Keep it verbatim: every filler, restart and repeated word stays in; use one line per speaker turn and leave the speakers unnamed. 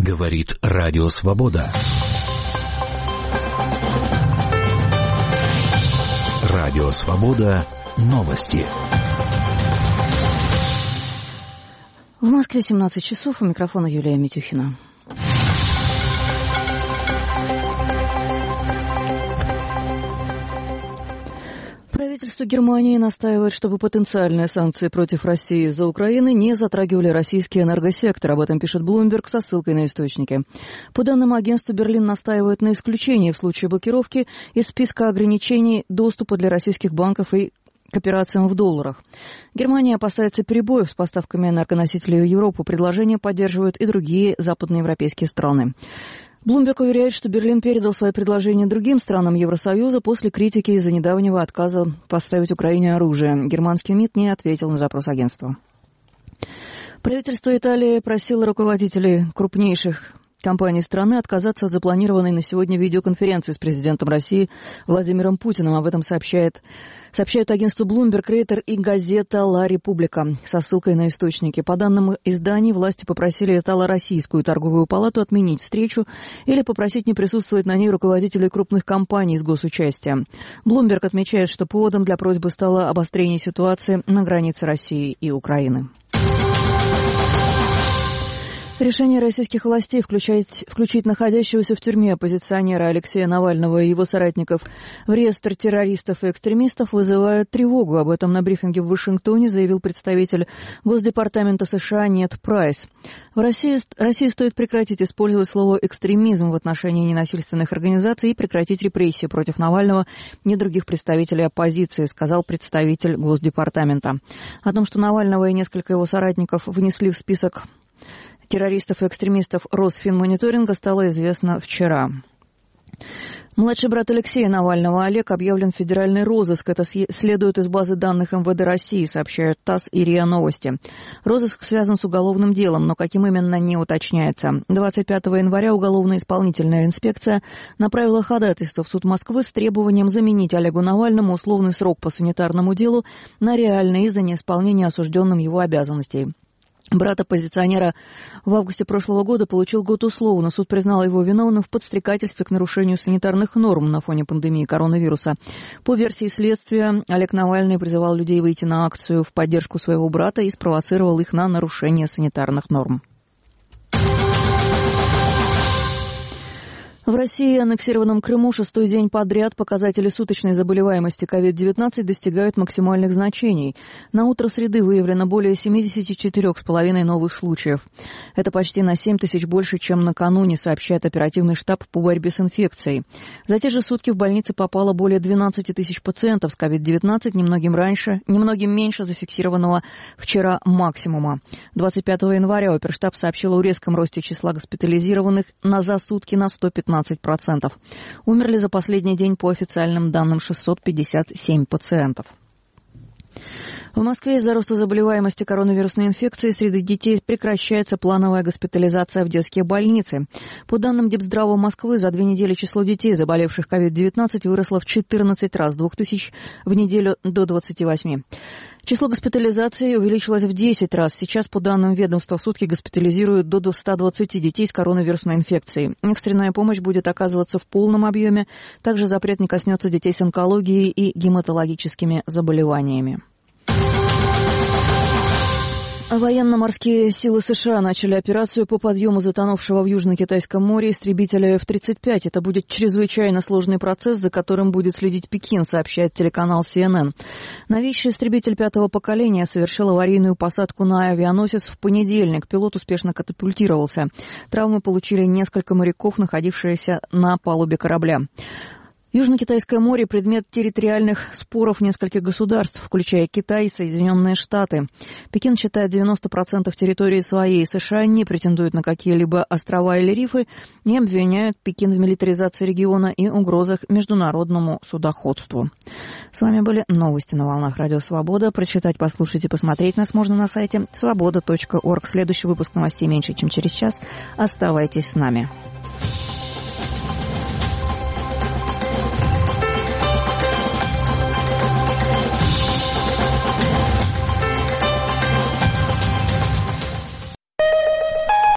Говорит Радио Свобода. Радио Свобода. Новости.
В Москве семнадцать часов. У микрофона Юлия Митюхина. Правительство Германии настаивает, чтобы потенциальные санкции против России из-за Украины не затрагивали российский энергосектор. Об этом пишет Bloomberg со ссылкой на источники. По данным агентства, Берлин настаивает на исключении в случае блокировки из списка ограничений доступа для российских банков и к операциям в долларах. Германия опасается перебоев с поставками энергоносителей в Европу. Предложение поддерживают и другие западноевропейские страны. Bloomberg уверяет, что Берлин передал свои предложения другим странам Евросоюза после критики из-за недавнего отказа поставить Украине оружие. Германский МИД не ответил на запрос агентства. Правительство Италии просило руководителей крупнейших компаний страны отказаться от запланированной на сегодня видеоконференции с президентом России Владимиром Путиным. Об этом сообщает, сообщают агентство Bloomberg, Рейтер и газета «Ла Република» со ссылкой на источники. По данным изданий, власти попросили Итало-Российскую торговую палату отменить встречу или попросить не присутствовать на ней руководителей крупных компаний с госучастием. Bloomberg отмечает, что поводом для просьбы стало обострение ситуации на границе России и Украины. Решение российских властей включить, включить находящегося в тюрьме оппозиционера Алексея Навального и его соратников в реестр террористов и экстремистов вызывает тревогу. Об этом на брифинге в Вашингтоне заявил представитель Госдепартамента США Нед Прайс. В России, России стоит прекратить использовать слово «экстремизм» в отношении ненасильственных организаций и прекратить репрессии против Навального и других представителей оппозиции, сказал представитель Госдепартамента. О том, что Навального и несколько его соратников внесли в список террористов и экстремистов Росфинмониторинга, стало известно вчера. Младший брат Алексея Навального Олег объявлен в федеральный розыск. Это следует из базы данных эм вэ дэ России, сообщают ТАСС и РИА Новости. Розыск связан с уголовным делом, но каким именно не уточняется. двадцать пятого января уголовно-исполнительная инспекция направила ходатайство в суд Москвы с требованием заменить Олегу Навальному условный срок по санитарному делу на реальный из-за неисполнения осужденным его обязанностей. Брат оппозиционера в августе прошлого года получил год условно. Суд признал его виновным в подстрекательстве к нарушению санитарных норм на фоне пандемии коронавируса. По версии следствия, Олег Навальный призывал людей выйти на акцию в поддержку своего брата и спровоцировал их на нарушение санитарных норм. В России и аннексированном Крыму шестой день подряд показатели суточной заболеваемости ковид девятнадцать достигают максимальных значений. На утро среды выявлено более семьдесят четыре с половиной новых случаев. Это почти на семь тысяч больше, чем накануне, сообщает оперативный штаб по борьбе с инфекцией. За те же сутки в больницы попало более двенадцать тысяч пациентов с ковид девятнадцать, немногим раньше, немногим меньше зафиксированного вчера максимума. двадцать пятого января оперштаб сообщил о резком росте числа госпитализированных на за сутки на сто пятнадцать процентов. Умерли за последний день по официальным данным шестьсот пятьдесят семь пациентов. В Москве из-за роста заболеваемости коронавирусной инфекцией среди детей прекращается плановая госпитализация в детские больницы. По данным Депздрава Москвы, за две недели число детей, заболевших ковид девятнадцать, выросло в четырнадцать раз, с двух тысяч в неделю до двадцати восьми. Число госпитализаций увеличилось в десять раз. Сейчас, по данным ведомства, в сутки госпитализируют до ста двадцати детей с коронавирусной инфекцией. Экстренная помощь будет оказываться в полном объеме. Также запрет не коснется детей с онкологией и гематологическими заболеваниями. Военно-морские силы США начали операцию по подъему затонувшего в Южно-Китайском море истребителя эф тридцать пять. Это будет чрезвычайно сложный процесс, за которым будет следить Пекин, сообщает телеканал си эн эн. Новейший истребитель пятого поколения совершил аварийную посадку на авианосец в понедельник. Пилот успешно катапультировался. Травмы получили несколько моряков, находившиеся на палубе корабля. Южно-Китайское море – предмет территориальных споров нескольких государств, включая Китай и Соединенные Штаты. Пекин считает девяносто процентов территории своей. США не претендуют на какие-либо острова или рифы, и обвиняют Пекин в милитаризации региона и угрозах международному судоходству. С вами были новости на волнах Радио Свобода. Прочитать, послушать и посмотреть нас можно на сайте свобода точка орг. Следующий выпуск новостей меньше, чем через час. Оставайтесь с нами.